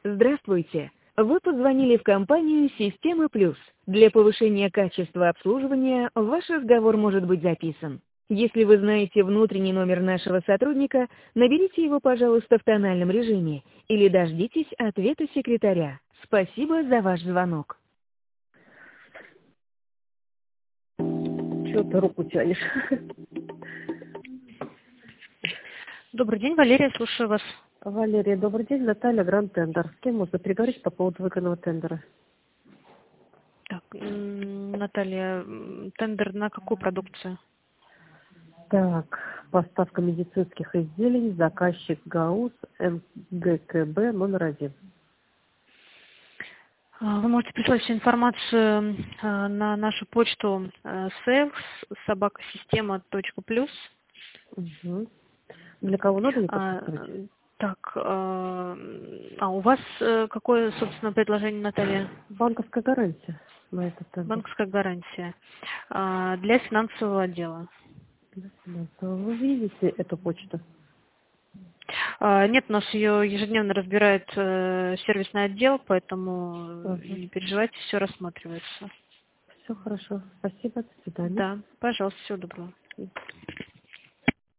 Здравствуйте! Вы позвонили в компанию «Система Плюс». Для повышения качества обслуживания ваш разговор может быть записан. Если вы знаете внутренний номер нашего сотрудника, наберите его, пожалуйста, в тональном режиме или дождитесь ответа секретаря. Спасибо за ваш звонок. Чего ты руку тянешь? Добрый день, Валерия, слушаю вас. Валерия, добрый день. Наталья, Гранд Тендер. С кем можно переговорить по поводу выгодного тендера? Так, Наталья, тендер на какую продукцию? Так, поставка медицинских изделий, заказчик ГАУС, МГКБ номер 1. Вы можете прислать всю информацию на нашу почту sales@система.plus. Угу. Для кого надо не подписывать? Так, у вас какое, собственно, предложение, Наталья? Банковская гарантия на этот тендер. Банковская гарантия. Для финансового отдела. Вы видите эту почту? Нет, у нас ее ежедневно разбирает сервисный отдел, поэтому не переживайте, все рассматривается. Все хорошо. Спасибо. До свидания. Да, пожалуйста, всего доброго.